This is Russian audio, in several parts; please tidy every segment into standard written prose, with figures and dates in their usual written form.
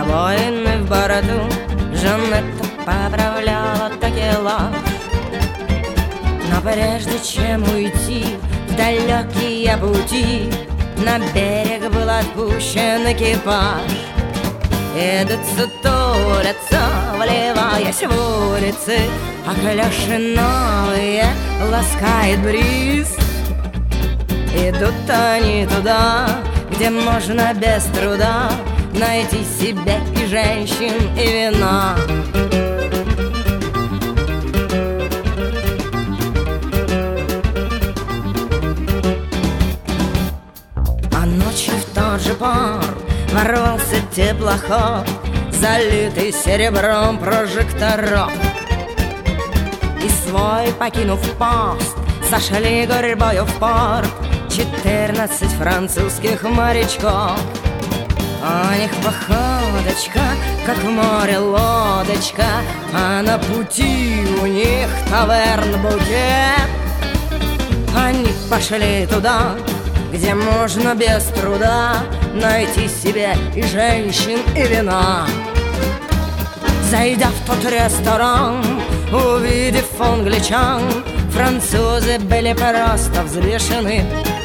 воины в бороду, Жанетта поправляла такелаж. Но прежде чем уйти в далекие пути, на берег был отпущен экипаж. Едут, сутулятся, вливаясь в улицы, а клёши новые ласкает бриз. Идут они туда, где можно без труда найти себе и женщин, и вина. А ночью в тот же порт ворвался теплоход, залитый серебром прожекторов. И свой покинув пост, сошли гурьбою в порт 14 французских морячков. У них походочка, как в море лодочка, а на пути у них таверн-букет. Они пошли туда, где можно без труда найти себе и женщин, и вина. Зайдя в тот ресторан, увидев англичан, французы были просто взбешены.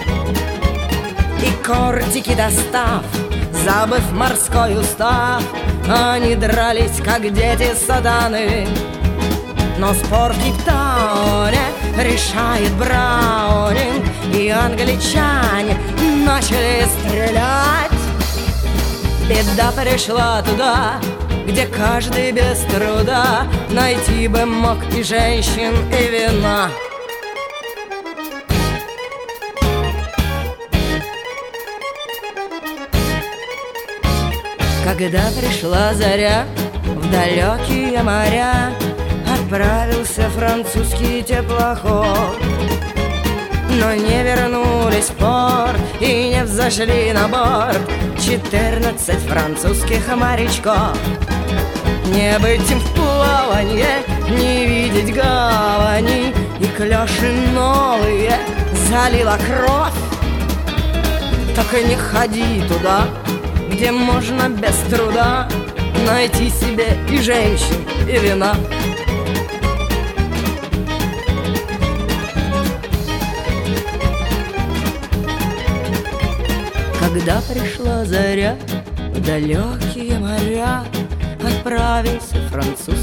И кортики достав, забыв морской устав, они дрались, как дети сатаны. Но спор в Кейптауне решает Браунинг, и англичане начали стрелять. Беда пришла туда, где каждый без труда найти бы мог и женщин, и вина. Когда пришла заря, в далекие моря отправился французский теплоход. Но не вернулись в порт и не взошли на борт 14 французских морячков. Не быть им в плаванье, не видеть гавани, и клёши новые залила кровь. Так и не ходи туда, где можно без труда найти себе и женщин, и вина. Когда пришла заря, в далекие моря отправился француз.